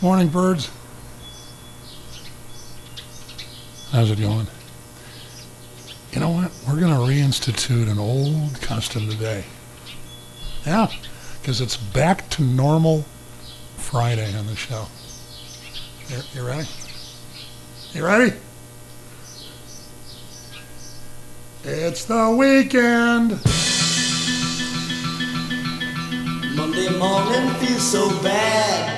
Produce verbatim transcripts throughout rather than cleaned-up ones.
Morning, birds. How's it going? You know what? We're going to reinstitute an old custom today. Yeah, because it's back to normal Friday on the show. You, you ready? You ready? It's the weekend. Monday morning feels so bad.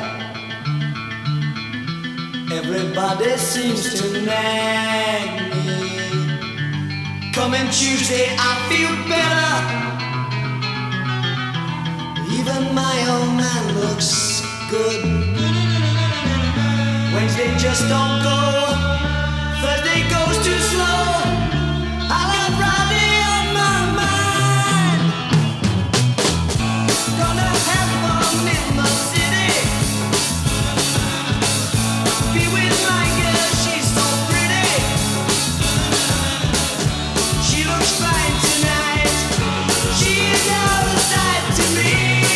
Everybody seems to nag me. Coming Tuesday I feel better. Even my old man looks good. Wednesday just don't go. Thursday goes too slow. I'll have Friday on my mind. Gonna have fun in the city. Be with my girl, she's so pretty. She looks fine tonight. She's out of sight to me.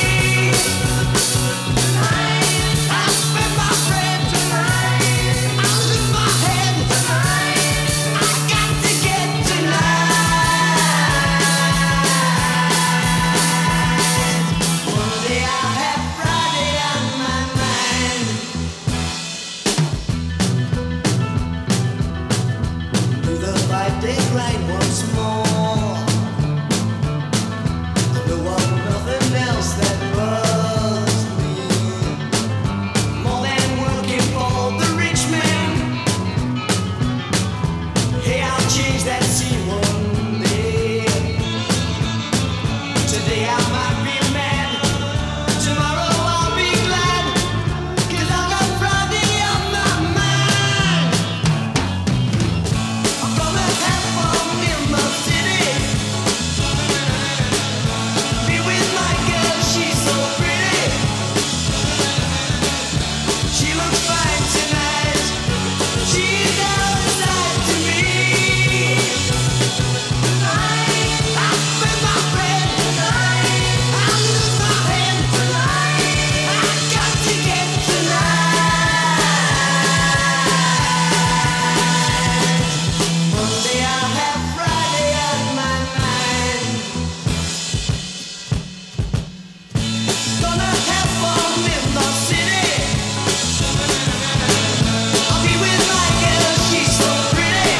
Tonight, I spend my friend tonight. I lose my head tonight. I got to get tonight. One day I'll have Friday on my mind. Do the five-day grind once more. I know of nothing else that bugs me more than working for the rich man. Hey, I'll change that scene one day. Today I might be mad. Tomorrow I'll be glad. 'Cause I've got Friday on my mind. I'm gonna have fun in the city. Be with my girl, she's so pretty. She looks fine tonight. She's out of sight to me. Tonight, I spend my bread tonight. I lose my head tonight. I got to get tonight. Monday I'll have Friday on my mind. Gonna have fun in the city. I'll be with my girl, she's so pretty.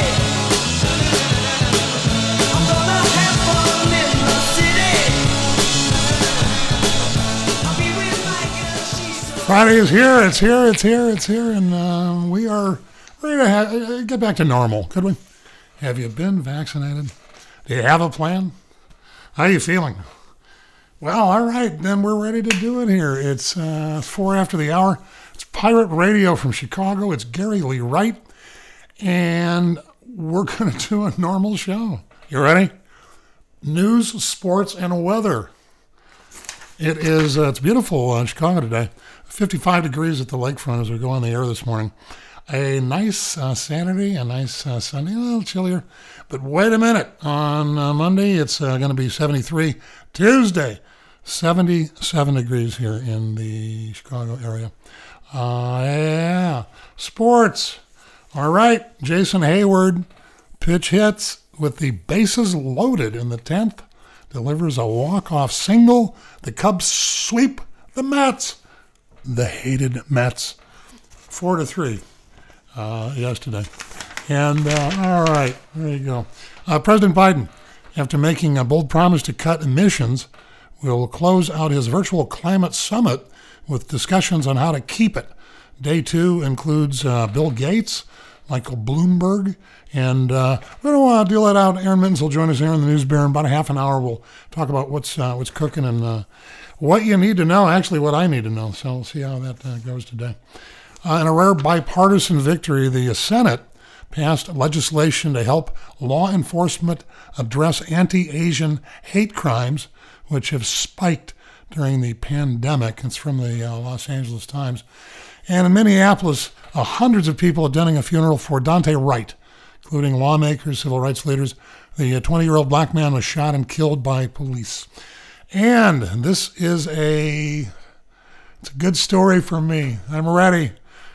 I'm gonna have fun in the city. I'll be with my girl, she's so Friday is here. It's here. It's here. It's here. And uh, we are ready to ha- uh, get back to normal, could we? Have you been vaccinated? Do you have a plan? How are you feeling? Well, all right. Then we're ready to do it here. It's uh, four after the hour. It's Pirate Radio from Chicago. It's Gary Lee Wright. And we're going to do a normal show. You ready? News, sports, and weather. It is, uh, it's beautiful in Chicago today. fifty-five degrees at the lakefront as we go on the air this morning. A nice uh, Saturday, a nice uh, Sunday, a little chillier. But wait a minute. On uh, Monday, it's uh, going to be seventy-three. Tuesday, seventy-seven degrees here in the Chicago area. Uh, yeah. Sports. All right. Jason Hayward pitch hits with the bases loaded in the tenth. Delivers a walk-off single. The Cubs sweep the Mets. The hated Mets. Four to three uh, yesterday. And, uh, all right, there you go. Uh, President Biden, after making a bold promise to cut emissions, will close out his virtual climate summit with discussions on how to keep it. Day two includes uh, Bill Gates, Michael Bloomberg, and uh, we're going to deal that out. Aaron Mittens will join us here in the News Bear in about a half an hour. We'll talk about what's uh, what's cooking and uh, what you need to know, actually what I need to know. So we'll see how that uh, goes today. Uh, in a rare bipartisan victory, the Senate passed legislation to help law enforcement address anti-Asian hate crimes, which have spiked during the pandemic. It's from the uh, Los Angeles Times. And in Minneapolis, uh, hundreds of people attending a funeral for Daunte Wright, including lawmakers, civil rights leaders. The twenty-year-old black man was shot and killed by police. And this is a, it's a good story for me. I'm ready.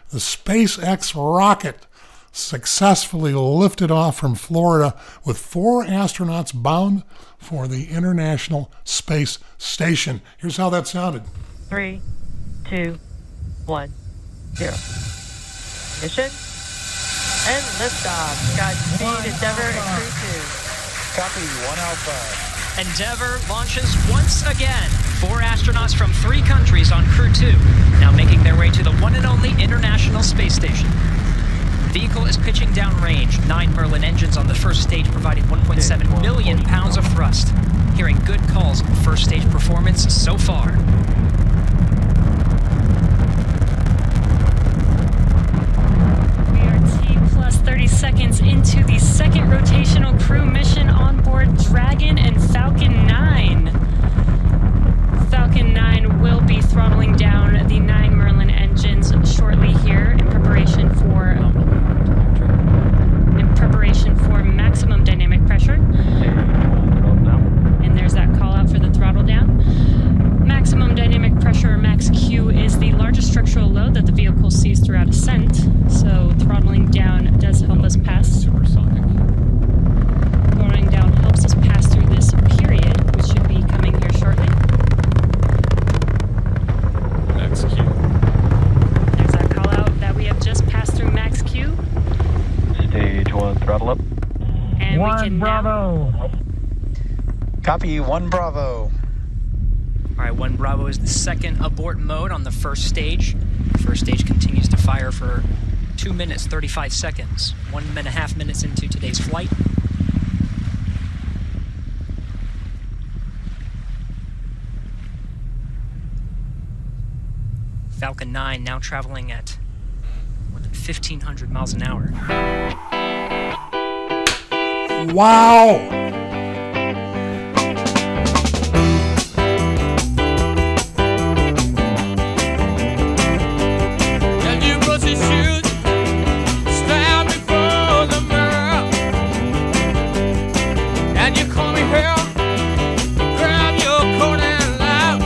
the SpaceX rocket successfully lifted off from Florida with four astronauts bound for the International Space Station. Here's how that sounded. Three, two, one, zero. Mission and liftoff. Godspeed, Endeavour and Crew two. Copy, one Alpha. Endeavour launches once again. Four astronauts from three countries on Crew two, now making their way to the one and only International Space Station. The vehicle is pitching downrange. Nine Merlin engines on the first stage providing one point seven million pounds of thrust. Hearing good calls on first stage performance so far. We are T plus thirty seconds into the second rotational crew mission on board Dragon and Falcon nine. Falcon nine will be throttling down the nine Merlin engines shortly here in preparation for in preparation for maximum dynamic pressure. And there's that call out for the throttle down. Maximum dynamic pressure, or max Q, is the largest structural load that the vehicle sees throughout ascent. So throttling down does help us pass. Supersonic. Throttling down helps us pass through this period, which should be coming here shortly. Max Q. There's that call out that we have just passed through max Q. Stage one, throttle up. And One we can Bravo. now. Copy, one Bravo. All right, one Bravo is the second abort mode on the first stage. First stage continues to fire for two minutes, thirty-five seconds. One and a half minutes into today's flight. Falcon nine now traveling at more than fifteen hundred miles an hour. Wow! And you put your shoes, stand before the mirror, and you comb your hair, grab your coat and laugh,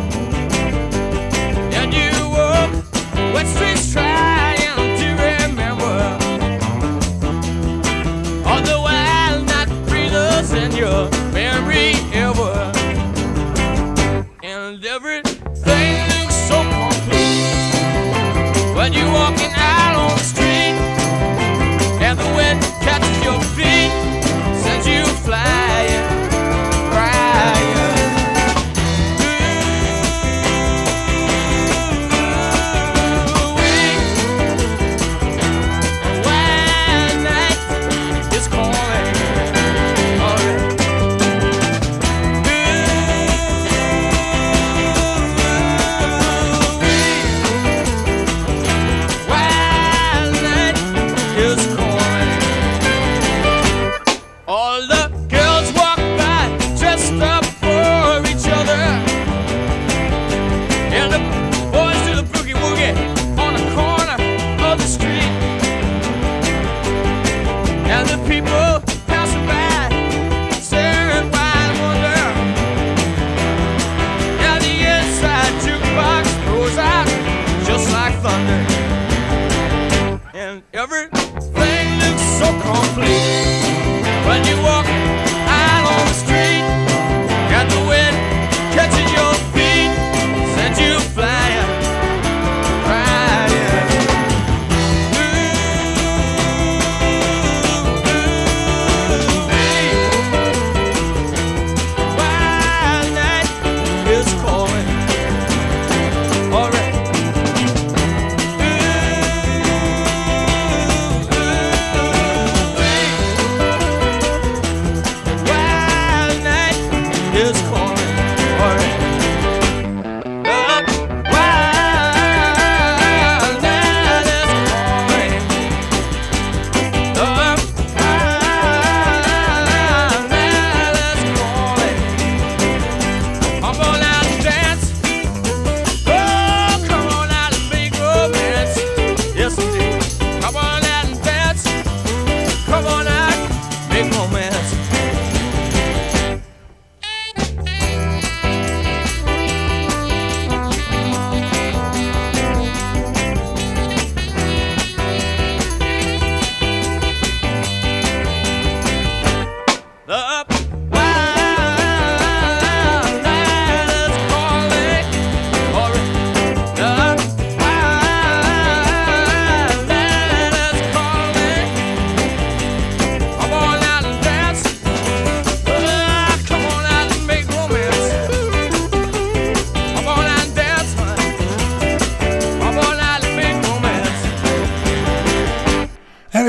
and you walk West Street trying to remember all the wild night breathers in your memory ever, and everything looks so complete when you're walking out on the street, and the wind catches your feet, sends you flying, crying. Ooh-wee. A wild night is calling. All right. Wild night is calling. All the girls walk by dressed up for each other, and the boys do the boogie woogie on the corner of the street, and the people passing by staring wide wonder, and the inside jukebox goes out just like thunder, and everything looks so complete when you walk out on the street, and the wind catches your feet, sends you flying, crying. Ooh-wee. Wild night is calling. All right. Ooh-wee.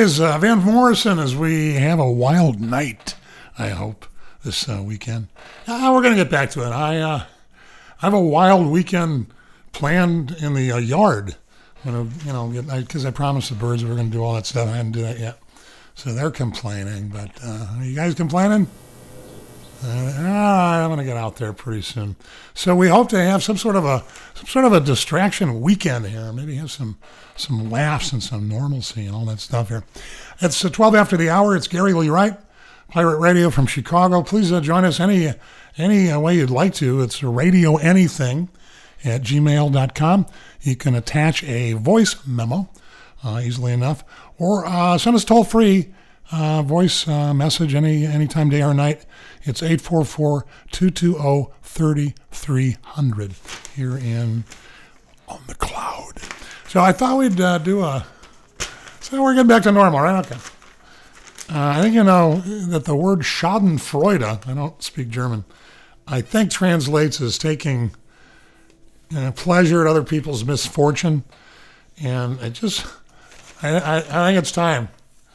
is uh, Van Morrison as we have a wild night, I hope, this uh, weekend. Uh, we're going to get back to it. I uh, I have a wild weekend planned in the uh, yard. I'm gonna, you know, because I, I promised the birds we were going to do all that stuff. I hadn't do that yet. So they're complaining. But uh, are you guys complaining? Uh, I'm going to get out there pretty soon. So we hope to have some sort of a some sort of a distraction weekend here. Maybe have some some laughs and some normalcy and all that stuff here. It's uh, twelve after the hour. It's Gary Lee Wright, Pirate Radio from Chicago. Please uh, join us any any uh, way you'd like to. It's radio anything at gmail dot com. You can attach a voice memo uh, easily enough, or uh, send us toll free uh, voice uh, message any anytime, day or night. It's eight four four, two two zero, three three zero zero here in On the Cloud. So I thought we'd uh, do a. So we're getting back to normal, right? Okay. Uh, I think you know that the word Schadenfreude, I don't speak German, I think translates as taking uh, pleasure at other people's misfortune. And I just, I, I, I think it's time.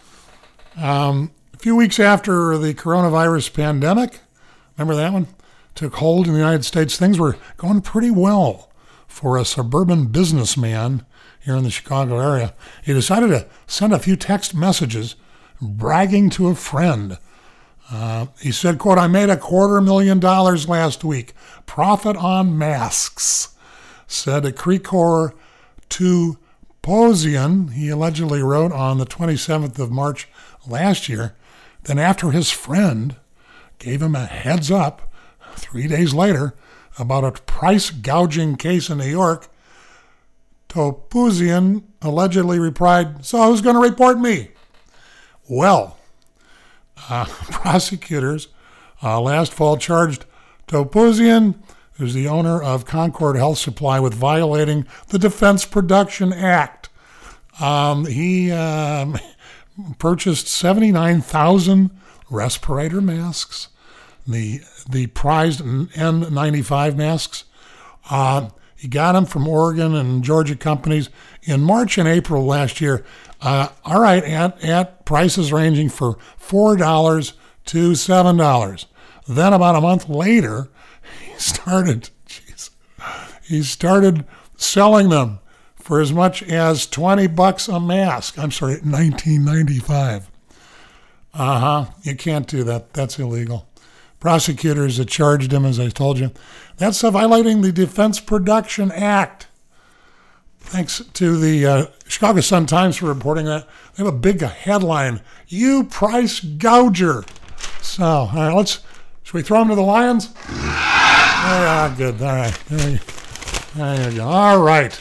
Um, a few weeks after the coronavirus pandemic, remember that one, took hold in the United States, things were going pretty well for a suburban businessman here in the Chicago area. He decided to send a few text messages bragging to a friend. Uh, he said, quote, I made a quarter million dollars last week. Profit on masks, said Krikor Toposian. He allegedly wrote on the twenty-seventh of March last year. Then after his friend gave him a heads up three days later about a price gouging case in New York, Toposian allegedly replied, so who's going to report me? Well, uh, prosecutors uh, last fall charged Toposian, who's the owner of Concord Health Supply, with violating the Defense Production Act. Um, he um, purchased seventy-nine thousand respirator masks, the the prized N ninety-five masks. Uh, he got them from Oregon and Georgia companies in March and April last year. Uh, all right, at, at prices ranging for four dollars to seven dollars. Then about a month later, he started, geez, he started selling them for as much as twenty bucks a mask. I'm sorry, nineteen ninety-five. Uh-huh, you can't do that. That's illegal. Prosecutors have charged him, as I told you. That's violating the Defense Production Act. Thanks to the uh, Chicago Sun-Times for reporting that. They have a big headline, you price gouger. So, all right, let's, should we throw them to the Lions? Yeah, good. All right. There you, there you go. All right.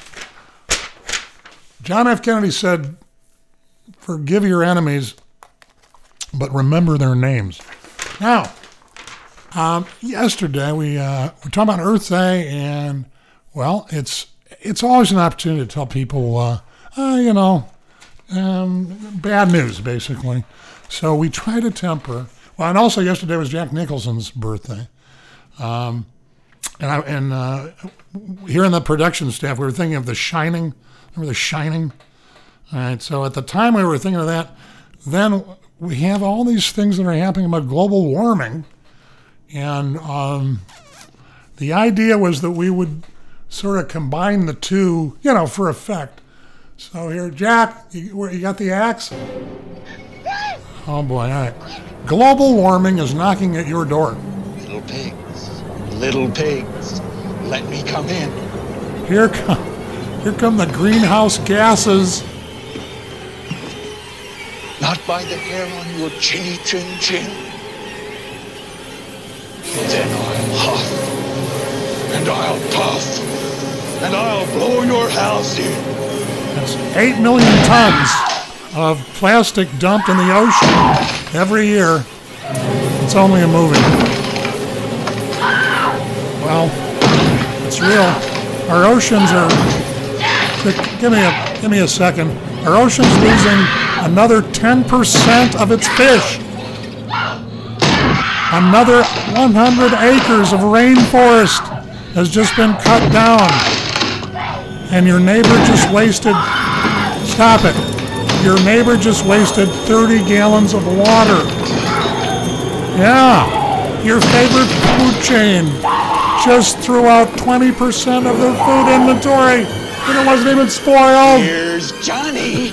John F. Kennedy said, forgive your enemies, but remember their names. Now, um, yesterday we uh, we talked about Earth Day, and, well, it's it's always an opportunity to tell people, uh, uh, you know, um, bad news, basically. So we try to temper. Well, and also yesterday was Jack Nicholson's birthday. Um, and I, and uh, here in the production staff, we were thinking of The Shining. Remember The Shining? All right, so at the time we were thinking of that. Then we have all these things that are happening about global warming. And um, the idea was that we would sort of combine the two, you know, for effect. So here, Jack, you, you got the axe? Oh, boy, all right. Global warming is knocking at your door. Little pigs, little pigs, let me come in. Here come, here come the greenhouse gases. Not by the hair on your chinny chin chin. Then I'll huff, and I'll puff, and I'll blow your house in. That's eight million tons of plastic dumped in the ocean every year. It's only a movie. Well, it's real. Our oceans are. Give me a give me a second. Our ocean's losing another ten percent of its fish. Another one hundred acres of rainforest has just been cut down. And your neighbor just wasted. Stop it. Your neighbor just wasted thirty gallons of water. Yeah. Your favorite food chain just threw out twenty percent of their food inventory and it wasn't even spoiled. Here's Johnny.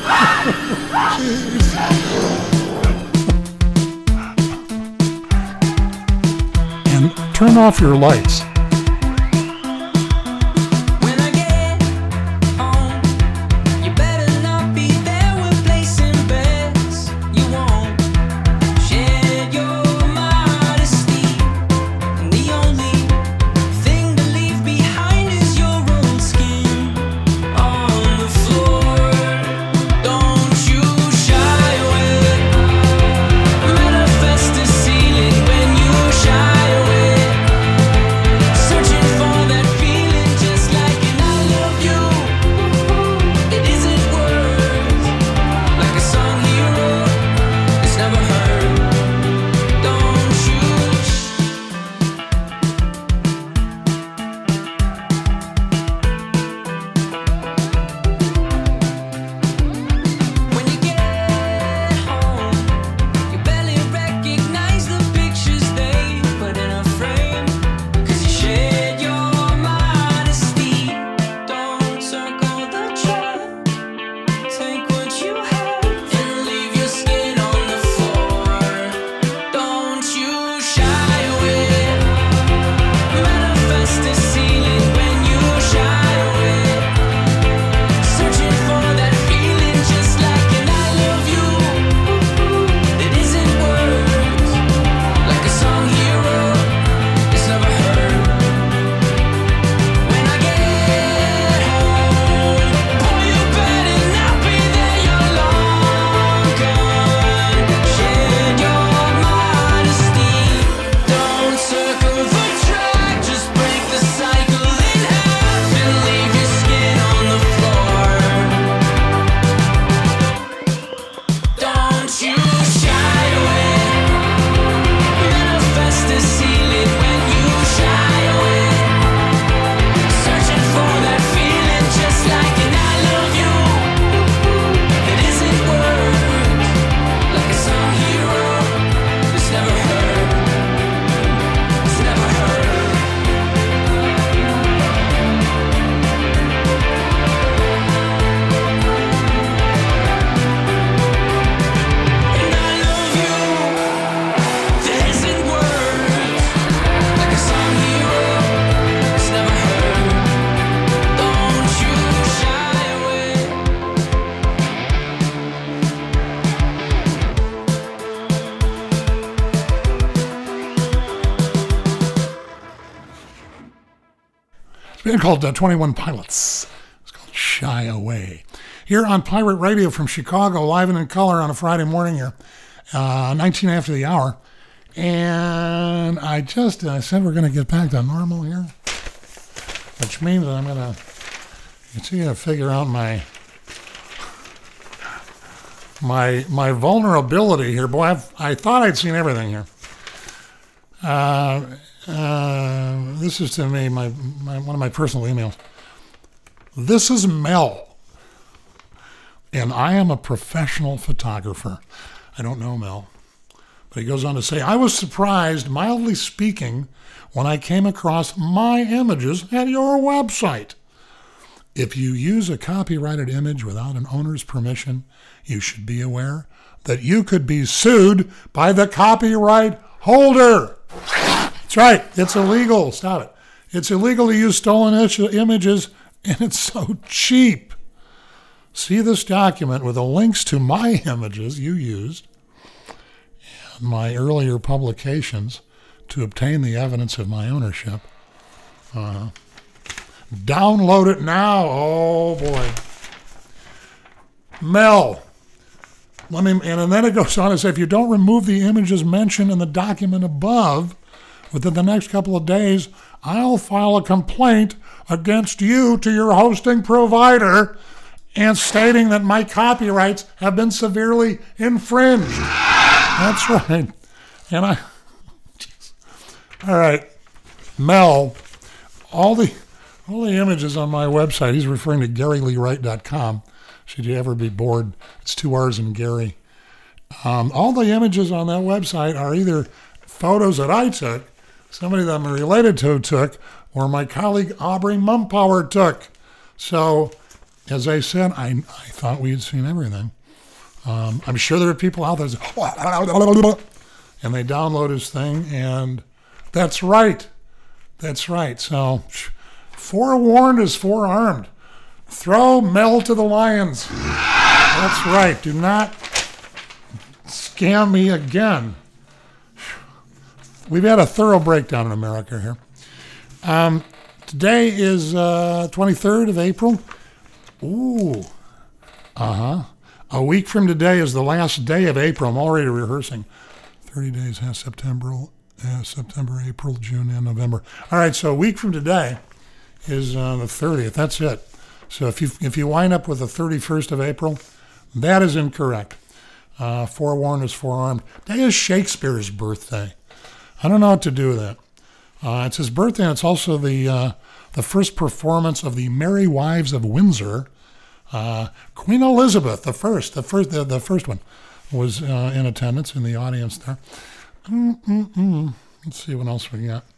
And turn off your lights. Band called uh, twenty-one Pilots. It's called Shy Away. Here on Pirate Radio from Chicago, live and in color on a Friday morning here, uh, nineteen after the hour. And I just uh, said we're going to get back to normal here, which means that I'm going to continue to figure out my my my vulnerability here. Boy, I've, I thought I'd seen everything here. Uh, uh, this is to me my, my one of my personal emails. This is Mel, and I am a professional photographer. I don't know Mel, but he goes on to say, I was surprised, mildly speaking, when I came across my images at your website. If you use a copyrighted image without an owner's permission, you should be aware that you could be sued by the copyright holder. That's right. It's illegal. Stop it. It's illegal to use stolen images, and it's so cheap. See this document with the links to my images you used and my earlier publications to obtain the evidence of my ownership. Uh, download it now. Oh, boy. Mel. Let me, and then it goes on to say, if you don't remove the images mentioned in the document above within the next couple of days, I'll file a complaint against you to your hosting provider and stating that my copyrights have been severely infringed. That's right. And I, all right, Mel, all the all the images on my website, he's referring to Gary Lee Wright dot com, should you ever be bored. It's two R's in Gary. Um, all the images on that website are either photos that I took, somebody that I'm related to took, or my colleague Aubrey Mumpower took. So, as I said, I, I thought we had seen everything. Um, I'm sure there are people out there that say, and they download his thing, and that's right. That's right. So, forewarned is forearmed. Throw Mel to the lions. That's right. Do not scam me again. We've had a thorough breakdown in America here. Um, today is uh, twenty-third of April. Ooh. Uh-huh. A week from today is the last day of April. I'm already rehearsing. thirty days has September, uh, September, April, June, and November. All right, so a week from today is uh, the thirtieth. That's it. So if you if you wind up with the thirty-first of April, that is incorrect. Uh, forewarned is forearmed. Today is Shakespeare's birthday. I don't know what to do with that. Uh, it's his birthday, and it's also the uh, the first performance of the Merry Wives of Windsor. Uh, Queen Elizabeth, the first, the first, the, the first one, was uh, in attendance in the audience there. Mm-mm-mm. Let's see what else we got.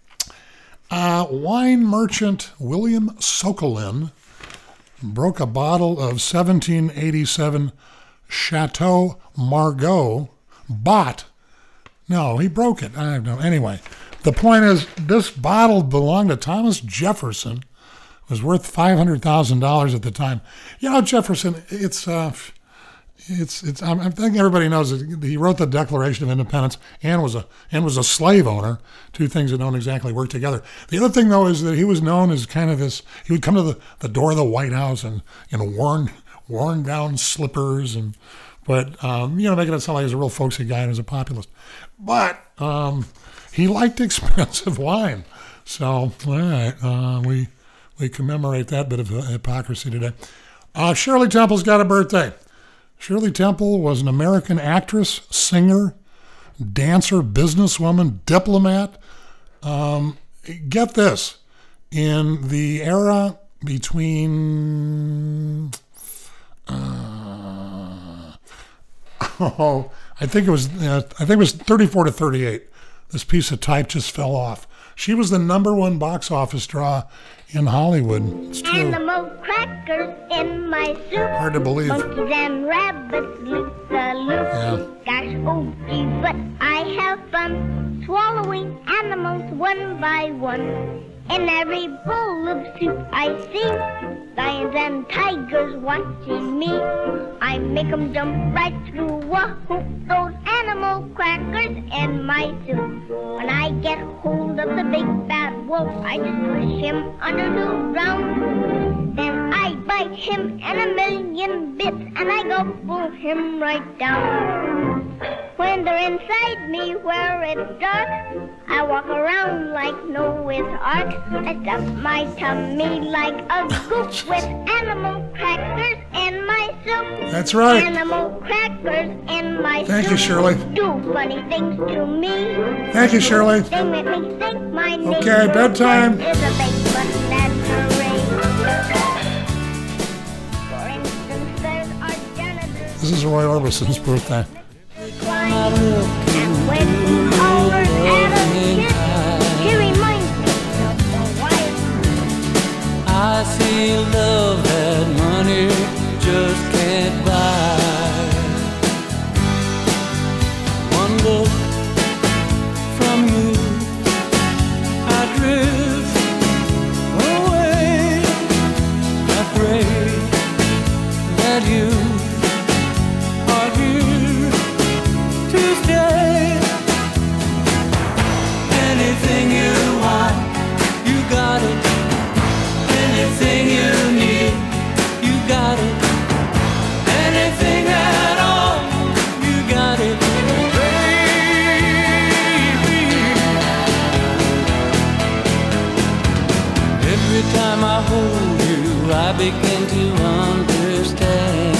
Uh, wine merchant William Sokolin broke a bottle of seventeen eighty-seven Chateau Margaux. Bought. No, he broke it. I don't know. Anyway, the point is, this bottle belonged to Thomas Jefferson. It was worth five hundred thousand dollars at the time. You know, Jefferson, it's, uh, it's, it's, I think everybody knows that he wrote the Declaration of Independence and was a, and was a slave owner, two things that don't exactly work together. The other thing, though, is that he was known as kind of this, he would come to the, the door of the White House and, in worn, worn down slippers and, but, um, you know, making it sound like he was a real folksy guy and was a populist. But um, he liked expensive wine. So, all right, uh, we we commemorate that bit of hypocrisy today. Uh, Shirley Temple's got a birthday. Shirley Temple was an American actress, singer, dancer, businesswoman, diplomat. Um, get this. In the era between... Uh, oh... I think it was uh, I think it was thirty-four to thirty-eight. This piece of type just fell off. She was the number one box office draw in Hollywood. It's true. Animal crackers in my soup. Hard to believe. Monkeys and rabbits loop the loop. Yeah. Gosh, oh gee, but I have fun swallowing animals one by one. In every bowl of soup I see lions and tigers watching me. I make 'em jump right through a hoop. Those animal crackers in my soup. When I get hold of the big bad wolf, I just push him under the ground. Then I bite him in a million bits, and I gobble him right down. When they're inside me where it's dark, I walk around like Noah's Ark. I stuff my tummy like a goop with animal crackers in my soup. That's right. Animal crackers in my Thank soup. you, Shirley. Do funny things to me. Thank you, Shirley. They make me think my name Okay, bedtime. is a big button and parade. For instance, there's our janitor. This is Roy Orbison's birthday. And when he hollers at a kid, he reminds me of the wife. I see love that money just can't buy. One look from you, I drift away. I pray that you are here to stay. Anything you want, you got it. Anything you need, you got it. Anything at all, you got it, baby. Every time I hold you, I begin to understand.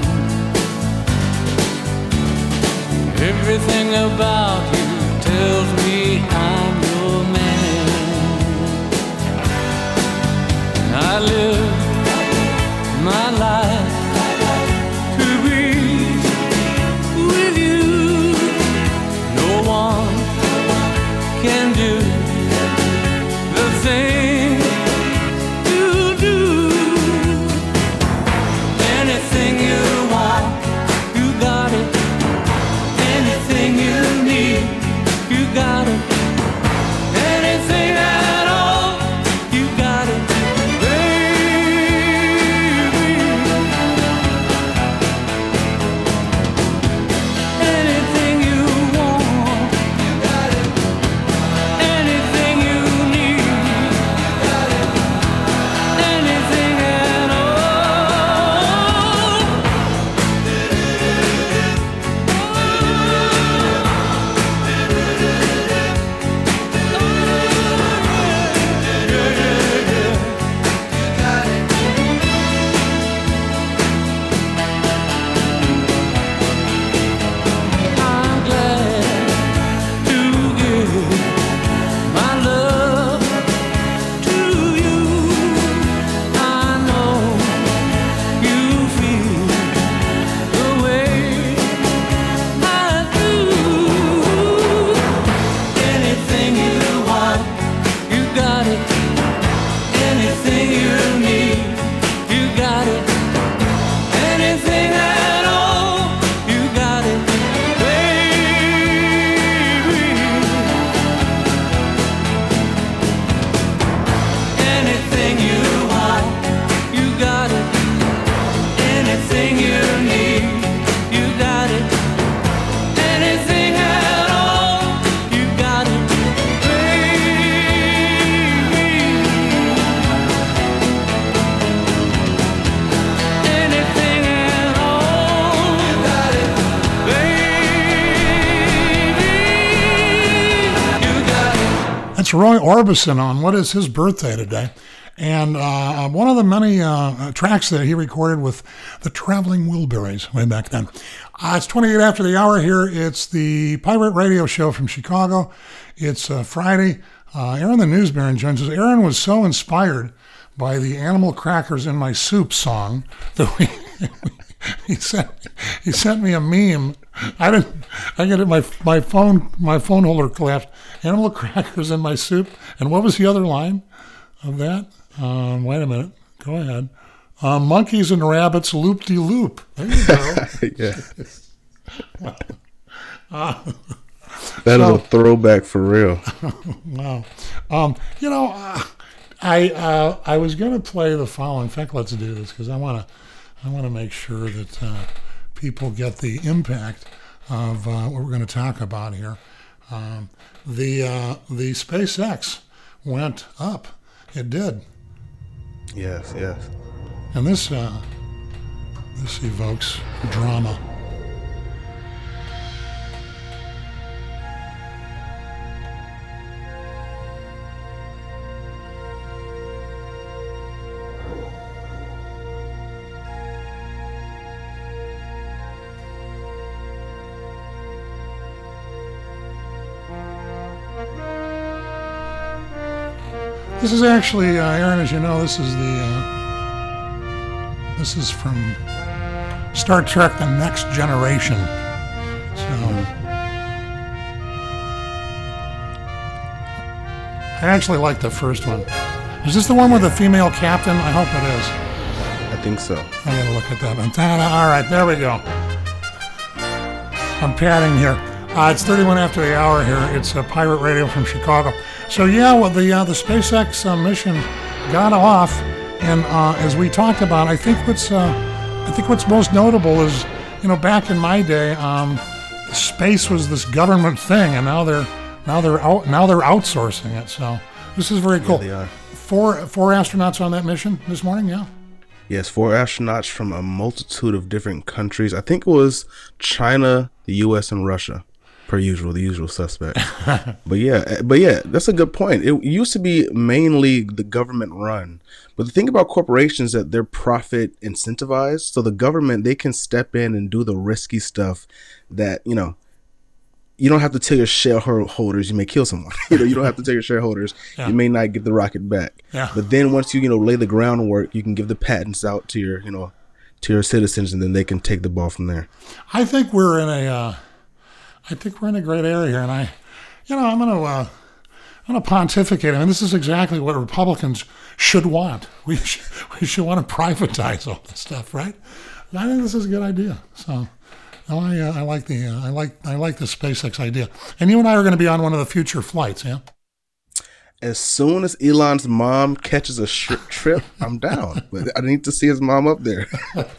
Everything about you tells me I'm your man. I live my life it's Roy Orbison on what is his birthday today. And uh, one of the many uh, tracks that he recorded with the Traveling Wilburys way back then. Uh, it's twenty-eight after the hour here. It's the Pirate Radio Show from Chicago. It's uh, Friday. Uh, Aaron the News Baron joins us. Aaron was so inspired by the Animal Crackers in My Soup song that we, he sent he sent me a meme. I didn't. I get it. My my phone my phone holder collapsed. Animal Crackers in My Soup. And what was the other line of that? Um, wait a minute. Go ahead. Uh, monkeys and rabbits, loop de loop. There you go. Yeah. Well, uh, that so, is a throwback for real. Wow. Um, you know, uh, I uh, I was going to play the following. In fact, let's do this because I want to I want to make sure that uh, people get the impact of uh, what we're going to talk about here. Um, the uh, the SpaceX went up. It did. Yes, yes. And this uh, this evokes drama. This is actually, uh, Aaron, as you know, this is the, uh, this is from Star Trek The Next Generation. So, I actually like the first one. Is this the one with the female captain? I hope it is. I think so. I gotta look at that one. All right, there we go. I'm padding here. Uh, it's thirty-one after the hour here. It's a Pirate Radio from Chicago. So yeah, well, the uh, the SpaceX uh, mission got off, and uh, as we talked about, I think what's uh, I think what's most notable is, you know, back in my day, um, space was this government thing, and now they're now they're out now they're outsourcing it. So this is very cool. Yeah, they are. Four four astronauts on that mission this morning. Yeah. Yes, four astronauts from a multitude of different countries. I think it was China, the U S, and Russia. Per usual, the usual suspects. but yeah, but yeah, that's a good point. It used to be mainly the government run, but the thing about corporations is that they're profit incentivized. So the government, they can step in and do the risky stuff that, you know, you don't have to tell your shareholders you may kill someone. you know, you don't have to tell your shareholders yeah. you may not get the rocket back. Yeah. But then once you, you know, lay the groundwork, you can give the patents out to your, you know, to your citizens, and then they can take the ball from there. I think we're in a. Uh... I think we're in a great area here, and I, you know, I'm going to, uh, I'm going to pontificate. I mean, this is exactly what Republicans should want. We should, we should want to privatize all this stuff, right? And I think this is a good idea. So, I, uh, I like the, uh, I like, I like the SpaceX idea. And you and I are going to be on one of the future flights, yeah. As soon as Elon's mom catches a sh- trip, I'm down. But I need to see his mom up there.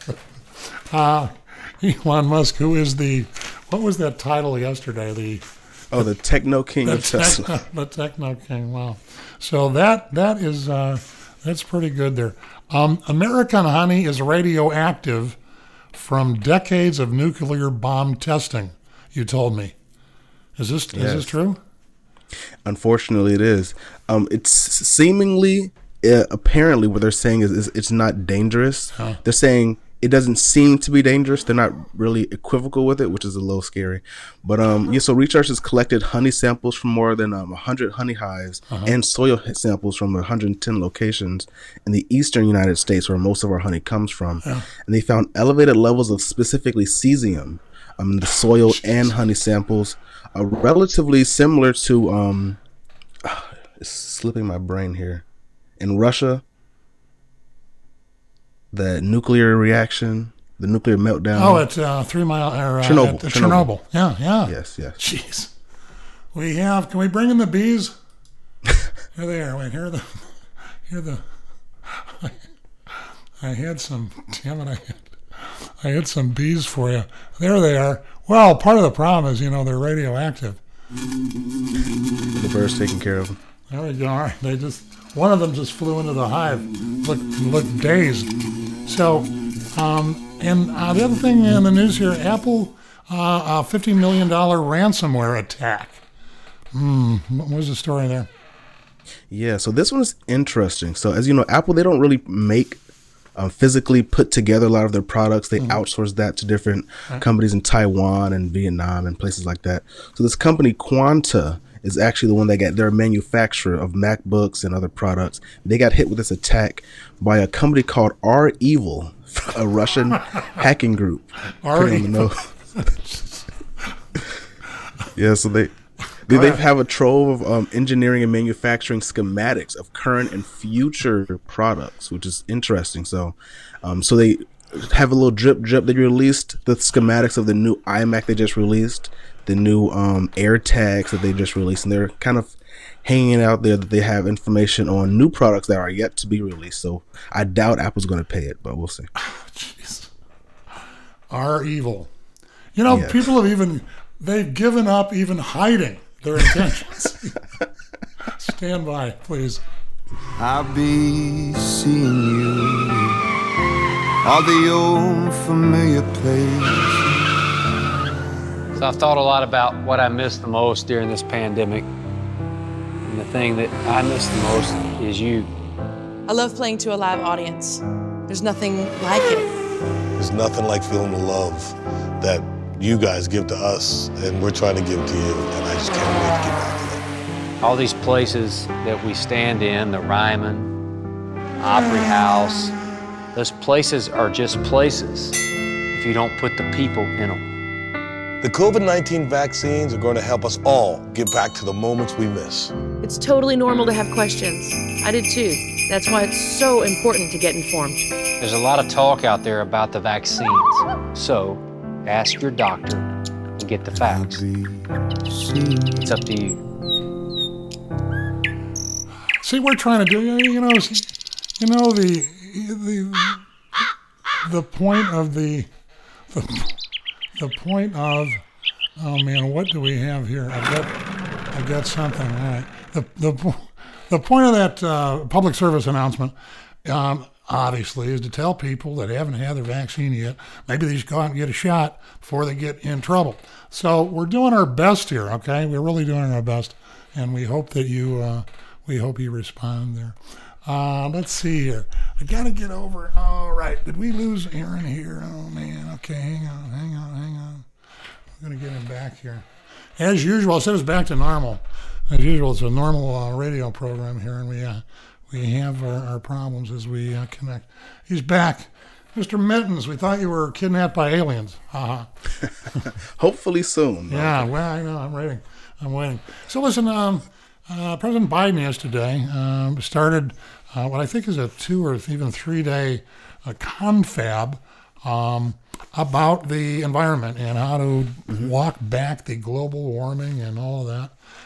uh, Elon Musk, who is the, what was that title yesterday? The Oh, the Techno King the of Tesla. Techno, the Techno King, wow. So that that is, uh, that's pretty good there. Um, American honey is radioactive from decades of nuclear bomb testing, you told me. Is this, yes. is this true? Unfortunately, it is. Um, it's seemingly, uh, apparently what they're saying is, is it's not dangerous. Huh. They're saying it doesn't seem to be dangerous. They're not really equivocal with it, which is a little scary. But um, yeah, so researchers collected honey samples from more than um, one hundred honey hives uh-huh. and soil samples from one hundred ten locations in the eastern United States, where most of our honey comes from. Yeah. And they found elevated levels of specifically cesium um, in the soil Jeez. and honey samples, uh, relatively similar to, um, uh, it's slipping my brain here, in Russia. The nuclear reaction, the nuclear meltdown. Oh, at uh, Three Mile or uh, Chernobyl. At, Chernobyl. Chernobyl. Yeah, yeah. Yes, yes. Jeez. We have. Can we bring in the bees? Here they are. Wait, here are the. Here are the. I, I had some. Damn it! I had. I had some bees for you. There they are. Well, part of the problem is, you know, they're radioactive. The bird's taking care of them. There we go. All right. They just. One of them just flew into the hive. Looked looked dazed. So, um, and uh, the other thing in the news here, Apple, uh, a fifty million dollars ransomware attack. Hmm, what was the story there? Yeah, so this one is interesting. So as you know, Apple, they don't really make um, physically put together a lot of their products. They mm-hmm. outsource that to different right. companies in Taiwan and Vietnam and places like that. So this company Quanta is actually the one that got, they're a manufacturer of MacBooks and other products. They got hit with this attack by a company called R-Evil, a Russian hacking group. R-Evil. Yeah, so they they, they have a trove of um, engineering and manufacturing schematics of current and future products, which is interesting. So, um, so they have a little drip drip. They released the schematics of the new iMac they just released, the new um, AirTags that they just released, and they're kind of hanging out there that they have information on new products that are yet to be released. So I doubt Apple's going to pay it, but we'll see. Jeez, R-Evil. You know, Yes. people have even they've given up even hiding their intentions. Stand by, please. I'll be seeing you all the old familiar places. So I've thought a lot about what I miss the most during this pandemic. And the thing that I miss the most is you. I love playing to a live audience. There's nothing like it. There's nothing like feeling the love that you guys give to us, and we're trying to give to you, and I just can't wait to get back to that. All these places that we stand in, the Ryman, Opry House, those places are just places if you don't put the people in them. The COVID nineteen vaccines are going to help us all get back to the moments we miss. It's totally normal to have questions. I did too. That's why it's so important to get informed. There's a lot of talk out there about the vaccines. So ask your doctor and get the facts. It's up to you. See, we're trying to do, you know, you know the the the point of the the, the point of oh man, what do we have here? I got I got something. All right. The the the point of that uh, public service announcement, um, obviously, is to tell people that haven't had their vaccine yet, maybe they should go out and get a shot before they get in trouble. So we're doing our best here, okay? We're really doing our best, and we hope that you uh, we hope you respond there. Uh, let's see here. I gotta get over. All right, did we lose Aaron here? Oh man. Okay, hang on, hang on, hang on. I'm gonna get him back here. As usual, I said it's back to normal. As usual, it's a normal uh, radio program here, and we uh, we have our, our problems as we uh, connect. He's back. Mister Mittens, we thought you were kidnapped by aliens. Uh-huh. Hopefully soon. Yeah, well, I know. I'm waiting. I'm waiting. So listen, um, uh, President Biden yesterday um, started uh, what I think is a two or even three-day uh, confab um, about the environment and how to mm-hmm. walk back the global warming and all of that.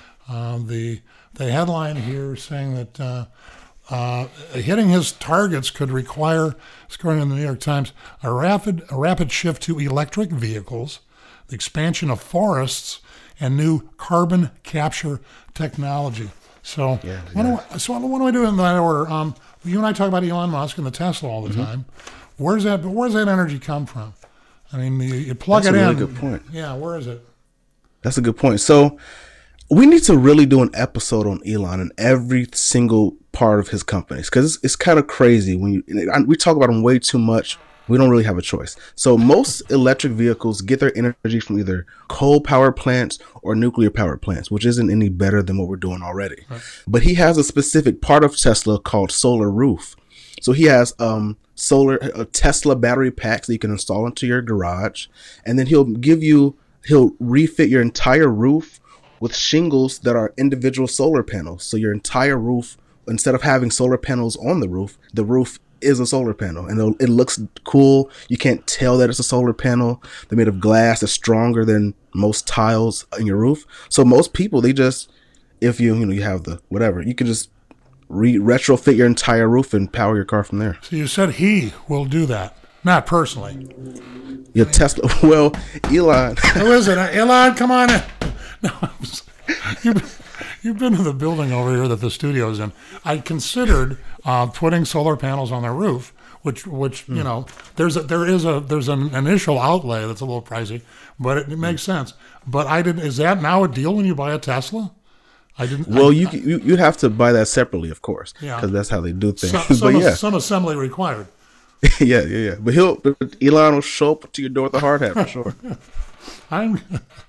Um, the the headline here saying that uh, uh, hitting his targets could require, according to the New York Times, a rapid a rapid shift to electric vehicles, the expansion of forests, and new carbon capture technology. So, yeah, what yeah. do I, so what do I do in that order? Um, you and I talk about Elon Musk and the Tesla all the Mm-hmm. time. Where's that? Where's that energy come from? I mean, you, you plug That's it a in. really good point. Yeah, where is it? That's a good point. So we need to really do an episode on Elon and every single part of his companies, because it's, it's kind of crazy when you we talk about him way too much. We don't really have a choice. So most electric vehicles get their energy from either coal power plants or nuclear power plants, which isn't any better than what we're doing already. Right. But he has a specific part of Tesla called Solar Roof. So he has um, solar uh, Tesla battery packs that you can install into your garage, and then he'll give you he'll refit your entire roof with shingles that are individual solar panels. So your entire roof, instead of having solar panels on the roof, the roof is a solar panel, and it looks cool. You can't tell that it's a solar panel. They're made of glass that's stronger than most tiles in your roof. So most people, they just, if you, you know, you have the whatever, you can just re- retrofit your entire roof and power your car from there. So you said he will do that, not personally. Your Tesla, well, Elon. Who is it? Elon, come on in. No, you've, you've been to the building over here that the studio's in. I considered uh, putting solar panels on the roof, which, which hmm. you know, there's a, there is a there's an initial outlay that's a little pricey, but it, it makes sense. But I didn't. Is that now a deal when you buy a Tesla? I didn't. Well, I, you you you'd have to buy that separately, of course, Yeah. because that's how they do things. Some, some, but yeah, some assembly required. yeah, yeah, yeah. But he'll Elon will show up to your door with a hard hat for sure. I'm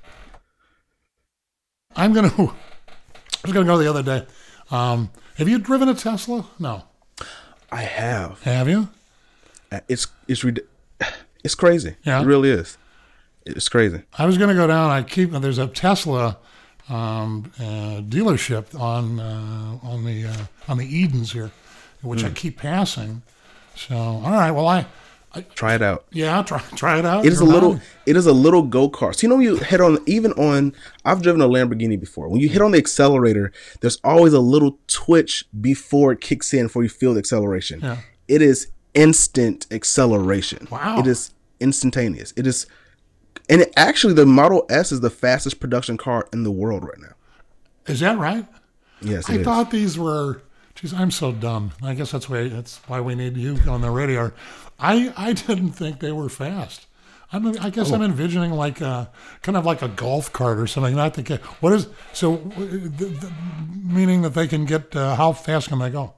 I'm gonna I was gonna go the other day. Um, have you driven a Tesla? No. I have. Have you? It's it's rid- it's crazy. Yeah. It really is. It's crazy. I was gonna go down. I keep there's a Tesla um, uh, dealership on uh, on the uh, on the Edens here, which I Mm. keep passing. So all right, well I. I Try it out. Yeah, try try it out. It is a You're little. not- It is a little go kart. So you know, you hit on even on. I've driven a Lamborghini before. When you hit on the accelerator, there's always a little twitch before it kicks in, before you feel the acceleration. Yeah. It is instant acceleration. Wow. It is instantaneous. It is, and it, actually, the Model S is the fastest production car in the world right now. Is that right? Yes, I it is. thought these were. Geez, I'm so dumb. I guess that's why that's why we need you on the radio. I I didn't think they were fast. I'm, I guess Oh. I'm envisioning like a kind of like a golf cart or something. Not the ca- what is so the, the, meaning that they can get uh, how fast can they go?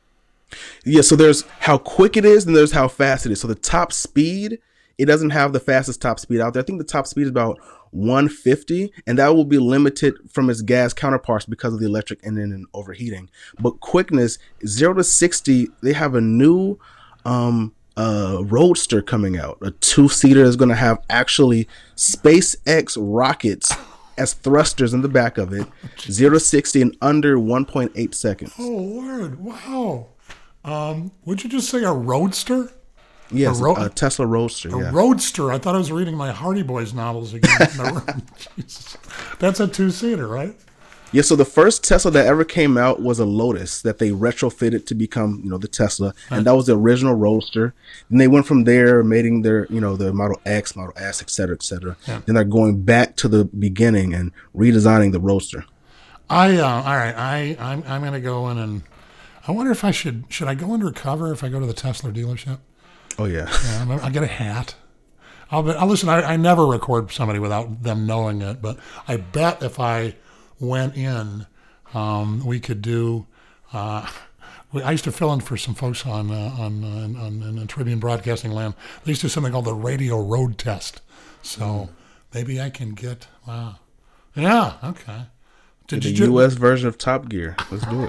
Yeah, so there's how quick it is and there's how fast it is. So the top speed, it doesn't have the fastest top speed out there. I think the top speed is about one fifty, and that will be limited from its gas counterparts because of the electric engine and overheating. But quickness, zero to sixty, they have a new um, uh, Roadster coming out. A two-seater is going to have actually SpaceX rockets as thrusters in the back of it. zero to sixty in under one point eight seconds. Oh Lord! Wow. Um, would you just say a Roadster? Yes, a, ro- a Tesla Roadster. A yeah. Roadster. I thought I was reading my Hardy Boys novels again. Jesus. That's a two-seater, right? Yeah, so the first Tesla that ever came out was a Lotus that they retrofitted to become, you know, the Tesla, and that was the original Roadster. And they went from there, making their, you know, the Model X, Model S, et cetera, et cetera. Yeah. Then they're going back to the beginning and redesigning the Roadster. I uh, all right. I I'm I'm gonna go in and I wonder if I should should I go undercover if I go to the Tesla dealership. Oh yeah. Yeah, I'll get a hat. I'll, be, I'll listen. I, I never record somebody without them knowing it, but I bet if I went in, um, we could do. Uh, we, I used to fill in for some folks on uh, on, uh, on on in Tribune Broadcasting Land. They used to do something called the Radio Road Test. So mm. maybe I can get. Wow. Yeah. Okay. Did the you, U S version of Top Gear. Let's do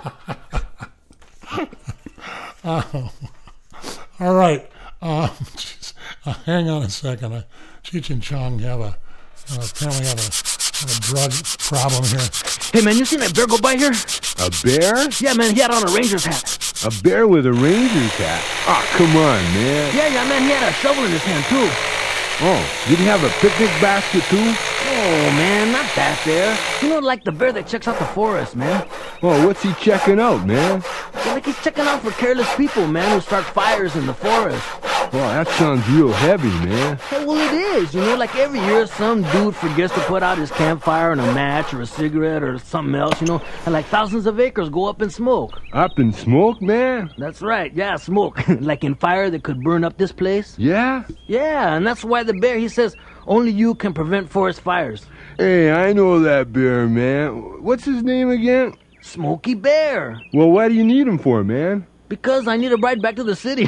it. Oh. All right. Um, uh, hang on a second. Uh, Cheech and Chong have a uh, apparently have a, have a drug problem here. Hey man, you seen that bear go by here? A bear? Yeah man, he had on a Ranger's hat. A bear with a Ranger's hat? Ah, oh, come on, man. Yeah, yeah man, he had a shovel in his hand too. Oh, did he have a picnic basket too? Oh man, not that bear. You know, like the bear that checks out the forest, man. Oh, what's he checking out, man? Yeah, like he's checking out for careless people, man, who start fires in the forest. Oh, that sounds real heavy, man. Hey, well, it is. You know, like every year some dude forgets to put out his campfire and a match or a cigarette or something else, you know, and like thousands of acres go up in smoke. Up in smoke, man? That's right, yeah, smoke. Like in fire that could burn up this place. Yeah? Yeah, and that's why the bear, he says, only you can prevent forest fires. Hey, I know that bear, man. What's his name again? Smokey Bear. Well, why do you need him for, man? Because I need a ride back to the city.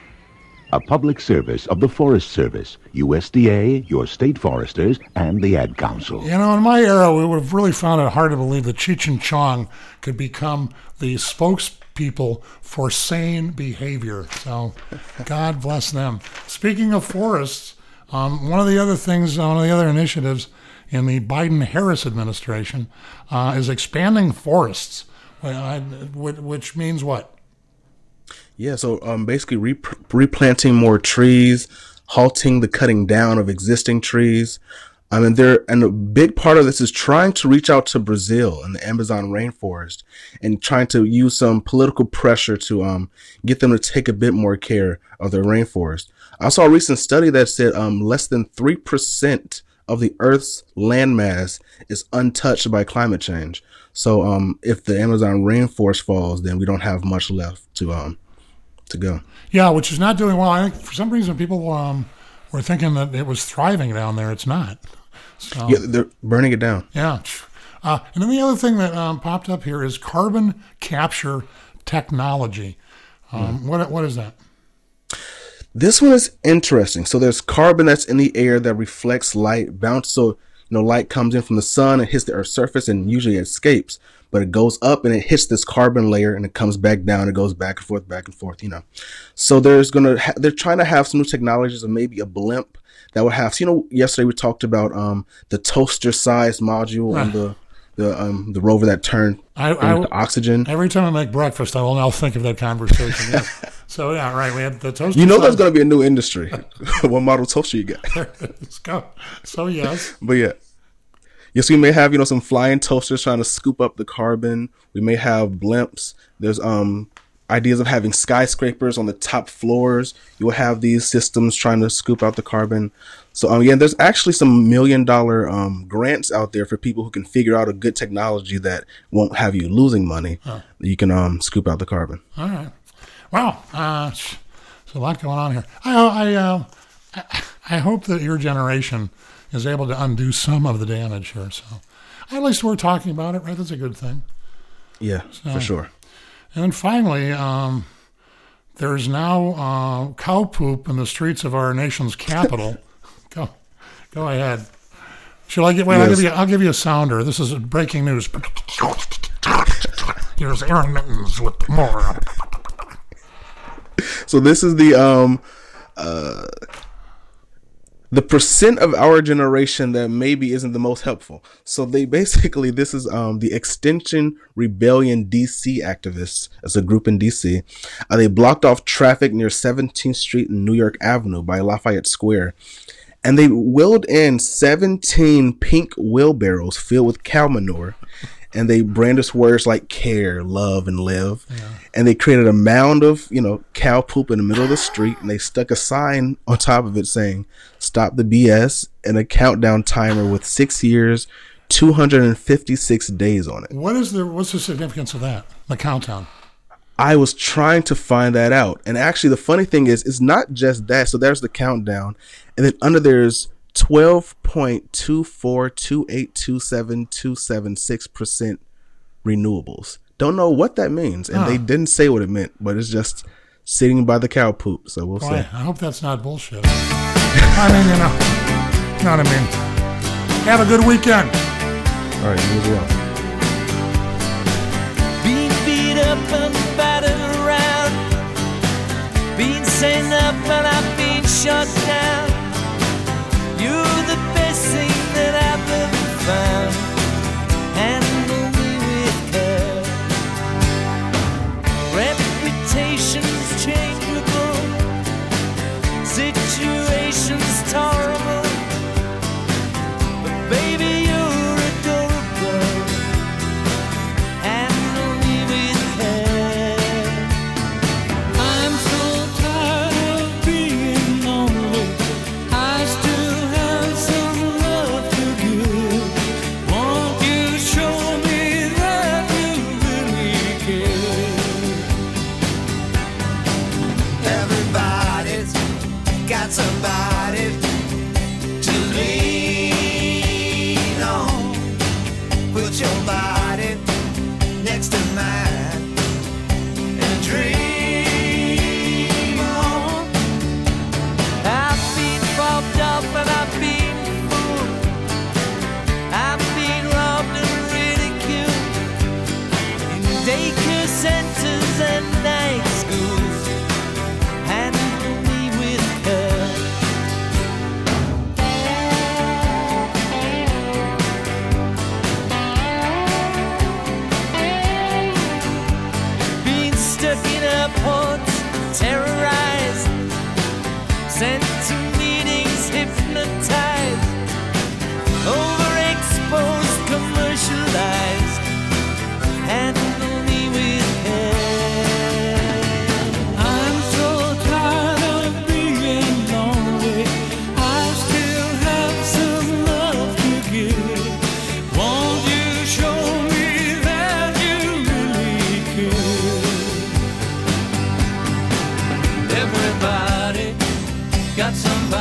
A public service of the Forest Service, U S D A, your state foresters, and the Ad Council. You know, in my era, we would have really found it hard to believe that Cheech and Chong could become the spokespeople for sane behavior. So, God bless them. Speaking of forests, um, one of the other things, one of the other initiatives in the Biden-Harris administration uh, is expanding forests, uh, which means what? Yeah, so um, basically re- replanting more trees, halting the cutting down of existing trees. I mean, there and a big part of this is trying to reach out to Brazil and the Amazon rainforest and trying to use some political pressure to um, get them to take a bit more care of their rainforest. I saw a recent study that said um, less than three percent of the Earth's landmass is untouched by climate change. So um, if the Amazon rainforest falls, then we don't have much left to um, to go. Yeah, which is not doing well. I think for some reason people um, were thinking that it was thriving down there. It's not. So, yeah, they're burning it down. Yeah. Uh, and then the other thing that um, popped up here is carbon capture technology. Um, mm. What what is that? This one is interesting. So there's carbon that's in the air that reflects light, bounce. So, you know, light comes in from the sun and hits the Earth's surface and usually it escapes, but it goes up and it hits this carbon layer and it comes back down. It goes back and forth, back and forth, you know. So there's going to, ha- they're trying to have some new technologies and maybe a blimp that would have, so, you know, yesterday we talked about um, the toaster sized module Right. on the, the, um, the rover that turned I, into I, oxygen. Every time I make breakfast, I will now think of that conversation. Yes. So, yeah, right. We had the toaster. You know, there's size- going to be a new industry. What model toaster you got? Let's go. So, yes. But yeah. Yes, we may have, you know, some flying toasters trying to scoop up the carbon. We may have blimps. There's um ideas of having skyscrapers on the top floors. You will have these systems trying to scoop out the carbon. So um yeah, there's actually some million dollar um grants out there for people who can figure out a good technology that won't have you losing money. Huh. You can um scoop out the carbon. All right. Wow. Uh, there's a lot going on here. I I, uh, I I hope that your generation is able to undo some of the damage here. So at least we're talking about it, right? That's a good thing. Yeah, So- for sure. And then finally, um, there's now uh, cow poop in the streets of our nation's capital. go, go ahead. Shall I get? Well, I'll Yes. give you. I'll give you a sounder. This is breaking news. Here's Aaron Mittens with more. So this is the um uh the percent of our generation that maybe isn't the most helpful. So they basically, this is um the Extinction Rebellion D C activists as a group in D C. Uh, they blocked off traffic near seventeenth Street and New York Avenue by Lafayette Square. And they wheeled in seventeen pink wheelbarrows filled with cow manure. And they brandished words like care, love, and live. Yeah. And they created a mound of, you know, cow poop in the middle of the street. And they stuck a sign on top of it saying, "Stop the B S," and a countdown timer with six years, two hundred fifty-six days on it. What is the what's the significance of that? The countdown. I was trying to find that out. And actually, the funny thing is, it's not just that. So there's the countdown. And then under there's twelve point two four two eight two seven two seven six percent renewables. Don't know what that means. And Huh. they didn't say what it meant, but it's just sitting by the cow poop. So we'll Boy, see. I hope that's not bullshit. I mean, you know, you know what I mean. Have a good weekend. All right, you as well. Being beat up and battered around, being sent up and I've been shut down. You're the best thing that I've ever found. Handle me with care. Reputation's changeable, situation's tolerable, but baby you're adorable. Handle me with care. I'm so tired of being lonely. I still have some love to give. Won't you show me that you really care? Everybody's got somebody to lean on. Put your body next to mine and dream on. I've been robbed off and I've been fooled. I've been robbed and ridiculed in daycare centers and night schools. Handle me with care. Being stuck in airports, terrorized, sent to meetings, hypnotized, overexposed, commercialized. Handle me with care. I'm so tired of being lonely. I still have some love to give. Won't you show me that you really care? Everybody got somebody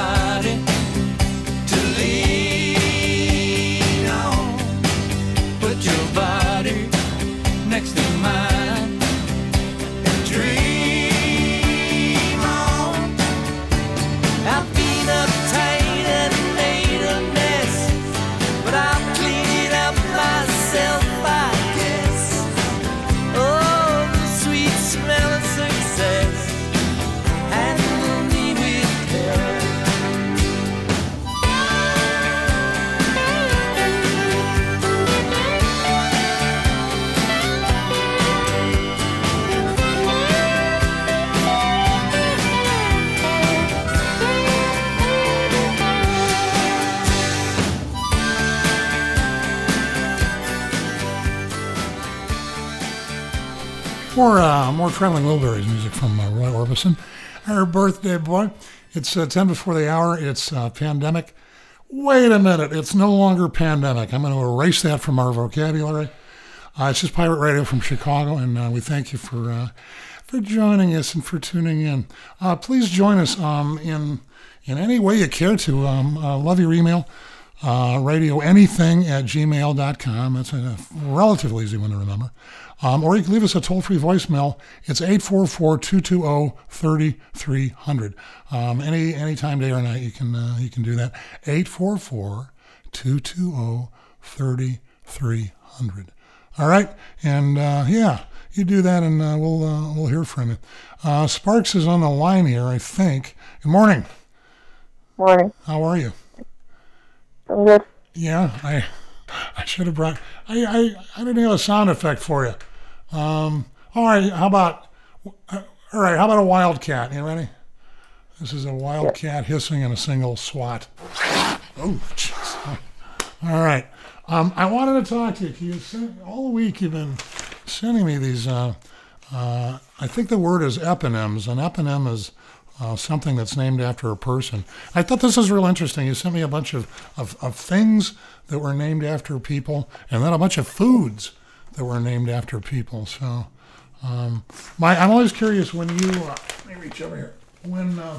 More, uh, more Traveling Wilburys music from uh, Roy Orbison. Our birthday boy. It's uh, ten before the hour. It's uh, pandemic. Wait a minute. It's no longer pandemic. I'm going to erase that from our vocabulary. Uh, it's just Pirate Radio from Chicago, and uh, we thank you for uh, for joining us and for tuning in. Uh, please join us um, in in any way you care to. Um, uh, love your email, uh, radioanything at gmail dot com. That's a relatively easy one to remember. Um, or you can leave us a toll-free voicemail. It's eight four four, two two zero, three three zero zero. Um, any any time, day or night, you can uh, you can do that. eight four four, two two zero, three three zero zero. All right, and uh, yeah, you do that, and uh, we'll uh, we'll hear from you. Uh, Sparks is on the line here, I think. Good morning. Morning. How are you? I'm good. Yeah, I I should have brought. I I I didn't have a sound effect for you. Um, all right, how about? Uh, all right, how about a wildcat? You ready? This is a wildcat hissing in a single swat. Oh, jeez. All right. Um, I wanted to talk to you. You sent, all week you've been sending me these. Uh, uh, I think the word is eponyms. An eponym is uh, something that's named after a person. I thought this was real interesting. You sent me a bunch of, of, of things that were named after people, and then a bunch of foods that were named after people. So, um, my I'm always curious when you. Uh, let me reach over here. When. Uh,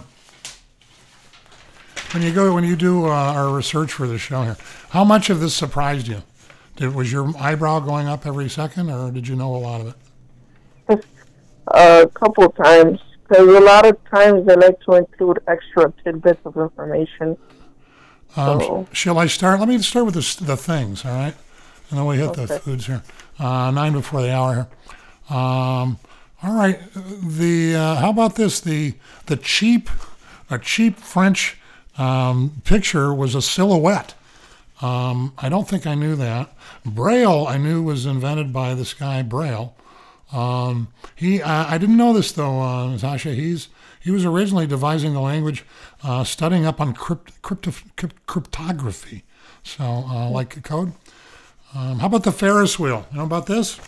When you go, when you do uh, our research for the show here, how much of this surprised you? Did, was your eyebrow going up every second, or did you know a lot of it? A couple of times, because a lot of times they like to include extra tidbits of information. Um, so. Shall I start? Let me start with the, the things, all right? And then we hit okay. the foods here. Uh, nine before the hour here. Um, all right. The uh, how about this? The the cheap, a cheap French. Um, picture was a silhouette. Um, I don't think I knew that. Braille, I knew was invented by this guy Braille. Um, he, uh, I didn't know this though, uh, Natasha. He's he was originally devising the language, uh, studying up on crypt, crypto, cryptography. So, uh, like code. Um, how about the Ferris wheel? You know about this?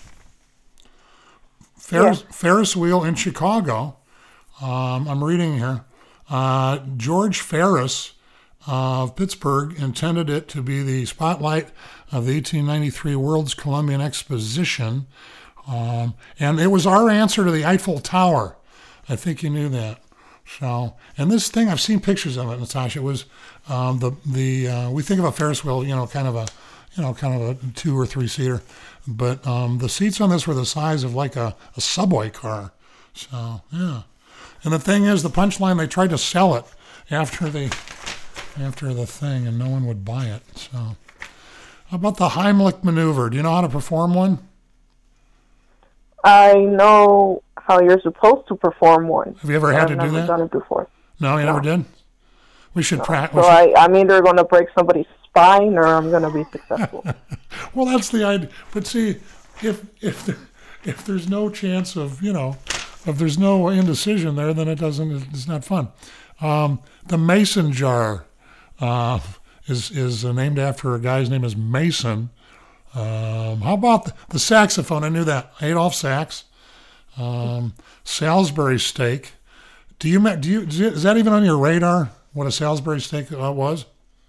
Ferris yeah. Ferris wheel in Chicago. Um, I'm reading here. Uh, George Ferris of Pittsburgh intended it to be the spotlight of the eighteen ninety-three World's Columbian Exposition. Um, and it was our answer to the Eiffel Tower. I think you knew that. So, and this thing, I've seen pictures of it, Natasha. It was um, the, the uh, we think of a Ferris wheel, you know, kind of a, you know, kind of a two or three seater. But um, the seats on this were the size of like a, a subway car. So, yeah. And the thing is, the punchline, they tried to sell it after the after the thing, and no one would buy it. So, how about the Heimlich maneuver? Do you know how to perform one? I know how you're supposed to perform one. Have you ever had I've to do never that? Done it before. No, you no. never did. We should no. practice. So I, I'm either going to break somebody's spine or I'm going to be successful. Well, that's the idea. But see, if if there, if there's no chance of, you know. If there's no indecision there, then it doesn't. It's not fun. Um, the Mason jar uh, is is named after a guy's name is Mason. Um, how about the, the saxophone? I knew that. Adolph Sax. Um, Salisbury steak. Do you do you is that even on your radar? What a Salisbury steak uh, was?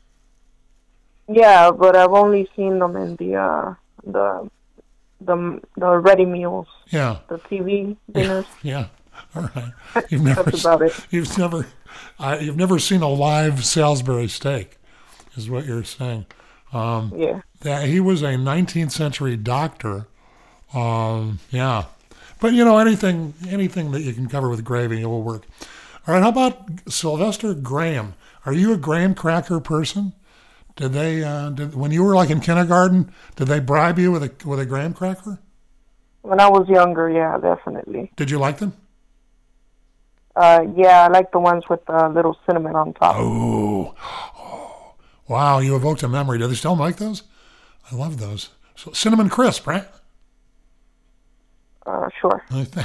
Yeah, but I've only seen them in the uh, the. The the ready meals. Yeah. The T V dinners. Yeah. yeah. All right. You've never. That's about it. You've never. Uh, you've never seen a live Salisbury steak, is what you're saying. Um, yeah. That he was a nineteenth century doctor. Um, yeah. But you know anything anything that you can cover with gravy, it will work. All right. How about Sylvester Graham? Are you a graham cracker person? Did they, uh, did, when you were like in kindergarten, did they bribe you with a with a graham cracker? When I was younger, yeah, definitely. Did you like them? Uh, yeah, I like the ones with a uh, little cinnamon on top. Oh, oh, wow! You evoked a memory. Do they still make those? I love those. So, cinnamon crisp, right? Uh, sure. I, th-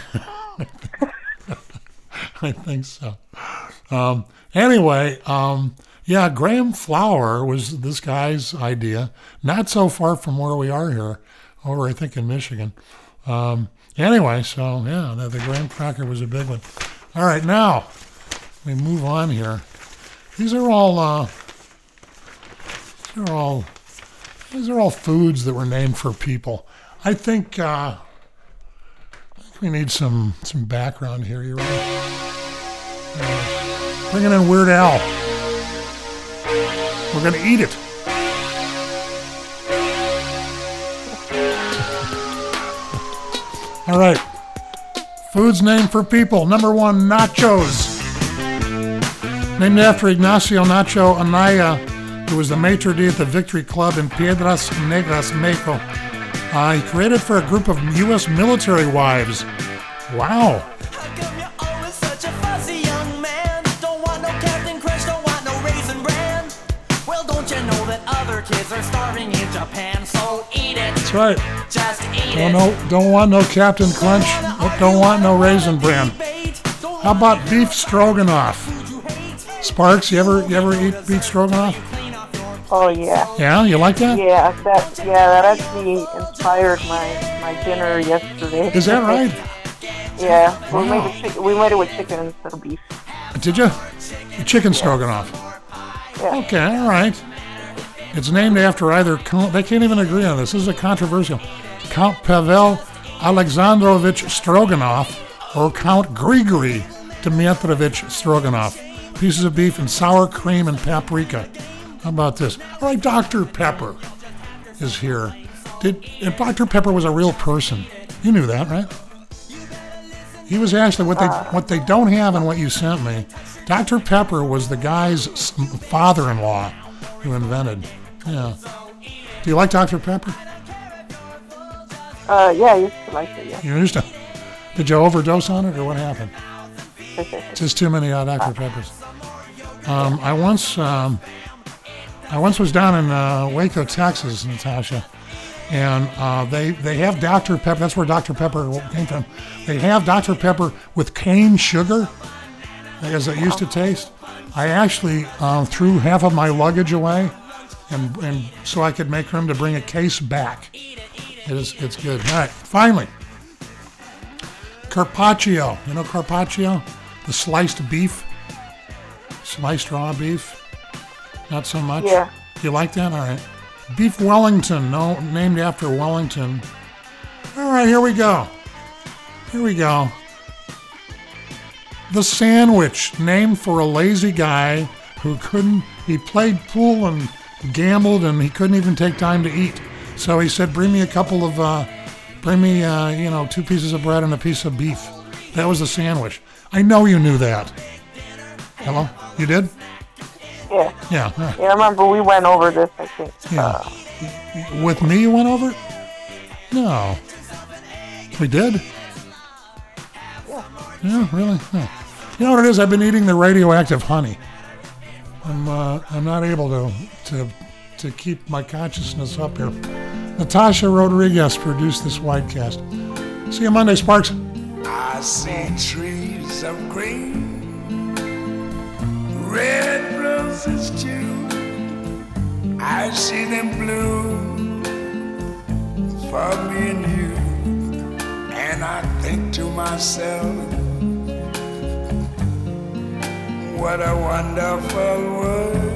I think so. Um, anyway. Um, Yeah, graham flour was this guy's idea. Not so far from where we are here, over I think in Michigan. Um, anyway, so yeah, the, the graham cracker was a big one. All right, now we move on here. These are all uh, these are all these are all foods that were named for people. I think uh, I think we need some some background here. You ready? Uh, bringing in Weird Al. We're gonna eat it. All right. Foods named for people. Number one, nachos. Named after Ignacio Nacho Anaya, who was the maitre d' at the Victory Club in Piedras Negras, Mexico. Uh, he created for a group of U S military wives. Wow. Kids are starving in Japan, so eat it. That's right. Just eat don't it. No, don't want no Captain Crunch. Don't want no Raisin Bran. How about beef stroganoff? Sparks, you ever you ever eat beef stroganoff? Oh yeah. Yeah, you like that? Yeah, that yeah, that actually inspired my, my dinner yesterday. Is that right? Yeah, we Wow. made it chicken. We made it with chicken instead of beef. Did you? Chicken stroganoff. Yeah. Okay, all right. It's named after either Count, they can't even agree on this. This is a controversial. Count Pavel Alexandrovich Stroganov or Count Grigory Dmitrovich Stroganov. Pieces of beef and sour cream and paprika. How about this? All right, Doctor Pepper is here. Did and Doctor Pepper was a real person. You knew that, right? He was actually what they what they don't have and what you sent me. Doctor Pepper was the guy's father-in-law who invented. Yeah. Do you like Doctor Pepper? Uh, yeah, I used to like it. Yeah. You used to. Did you overdose on it, or what happened? Just too many uh, Doctor Peppers. Um, I once, um, I once was down in uh, Waco, Texas, Natasha, and uh, they they have Doctor Pepper. That's where Doctor Pepper came from. They have Doctor Pepper with cane sugar, as it used to taste. I actually uh, threw half of my luggage away, and and so I could make room to bring a case back. It is it's good. All right, finally, carpaccio. You know carpaccio, the sliced beef, sliced raw beef. Not so much. Yeah. You like that? All right. Beef Wellington, no, named after Wellington. All right, here we go. Here we go. The sandwich, named for a lazy guy who couldn't, he played pool and gambled and he couldn't even take time to eat. So he said, bring me a couple of, uh, bring me, uh, you know, two pieces of bread and a piece of beef. That was the sandwich. I know you knew that. Hello? You did? Yeah. Yeah. All right. Yeah, I remember we went over this, I think. Yeah. Uh, With me you went over it? No. We did? Yeah. Yeah, really? Huh. You know what it is? I've been eating the radioactive honey. I'm uh, I'm not able to, to to keep my consciousness up here. Natasha Rodriguez produced this widecast. See you Monday, Sparks. I see trees of green, red roses too. I see them bloom for me and you, and I think to myself, what a wonderful world.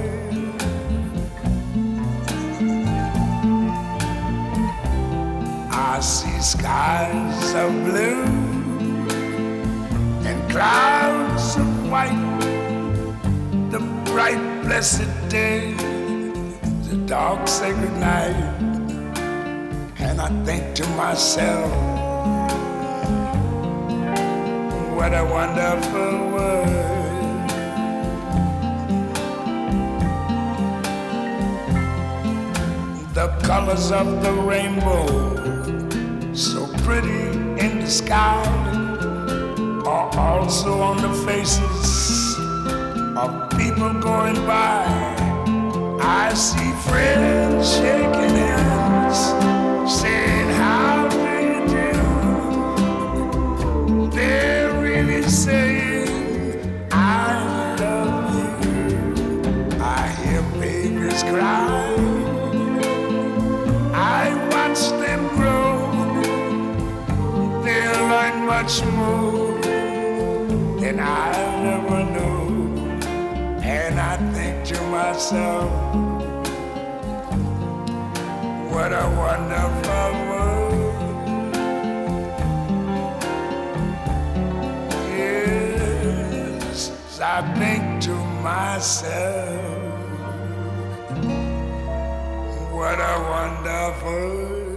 I see skies of blue and clouds of white, the bright blessed day, the dark sacred night, and I think to myself, what a wonderful world. The colors of the rainbow, so pretty in the sky, are also on the faces of people going by. I see friends shaking hands, saying how do you do. They're really saying I love you. I hear babies cry, I watch them grow, much more than I never knew. And I think to myself, what a wonderful world. Yes, I think to myself, what a wonderful